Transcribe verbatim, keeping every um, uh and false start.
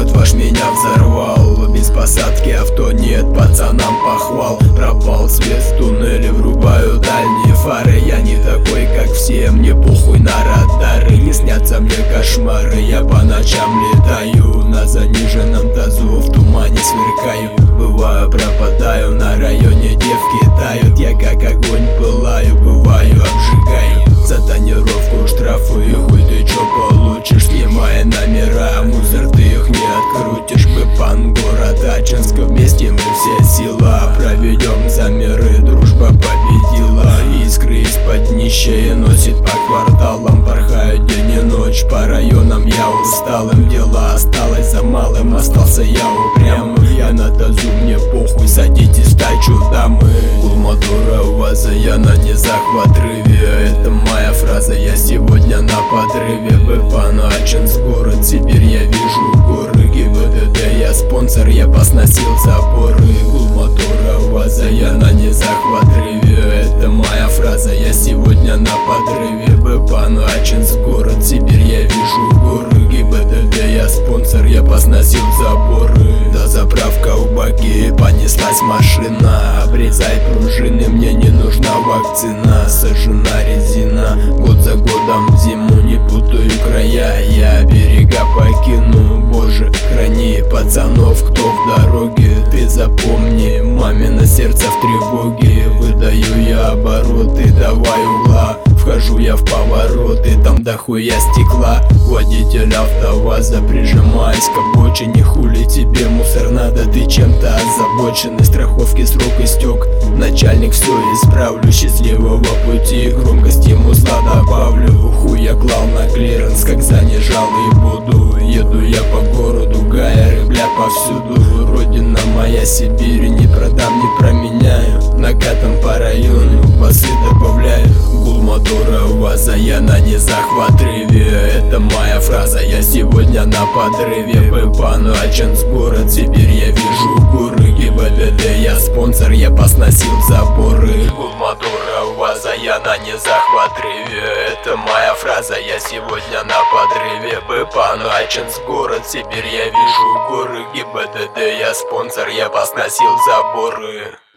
Город ваш меня взорвал, без посадки авто нет, пацанам похвал. Пропал свет в туннеле, врубаю дальние фары. Я не такой, как все, мне похуй на радары. Не снятся мне кошмары, я по ночам летаю на заниженном тазу, в тумане сверкаю. Бываю, пропадаю, на районе девки тают. Я как огонь пылаю, бываю, обжигаю. За тонировку штрафы, хуй ты чё получишь, снимая номера. Мусор ты их не открутишь, Бэпан, город Ачинск. Вместе мы все сила, проведем замеры, дружба победила. Искры из-под днища носит по кварталам, порхают день и ночь по районам. Я усталым, дела осталось за малым, остался я упрямым. Я на тазу, мне похуй, садитесь в тачу, дамы. Гул мотора УАЗа, я на низах в отрыве. Это моя фраза, я сегодня на подрыве. Бэпан, Ачинск, город Сибирь, я вижу горы. ГИБДД, я спонсор, я посносил заборы. Гул мотора УАЗа, я на низах в отрыве. Это моя фраза, я сегодня на подрыве. Бэпан, Ачинск, город Сибирь, я вижу горы. ГИБДД, я спонсор, я посносил заборы. Да заправка у баки, понеслась машина. Обрезай пружины, мне не нужна вакцина. Сожжена резина, год за годом в зиму, не путаю края. Я берега покину, боже, храни пацанов, кто в дороге. Ты запомни, мамино сердце в тревоге. Выдаю я обороты, давай угла. Вхожу я в повороты, там дохуя стекла. Водитель АвтоВАЗа, прижимаясь к обочине. Хули тебе мусор надо, ты чем-то озабоченный. Страховки срок истек, начальник, все исправлю. Счастливого пути, громкость ему зла добавлю. Хуй я клал на клиренс, как занижал и буду. Еду я по городу, гая рыбля повсюду. Родина моя Сибирь, не продам, не променяю. Накатом по району, басы добавляю. Гул мотора УАЗа, я на низах в отрыве. Это моя фраза, я сегодня на подрыве. Бэпан, Ачинск, город Сибирь, я вижу горы. ГИБДД, я спонсор, я посносил заборы. Гул мотора УАЗа, я на низах в отрыве. Это моя фраза, я сегодня на подрыве. Бэпан, Ачинск, город Сибирь, я вижу горы. ГИБДД, я спонсор, я посносил заборы.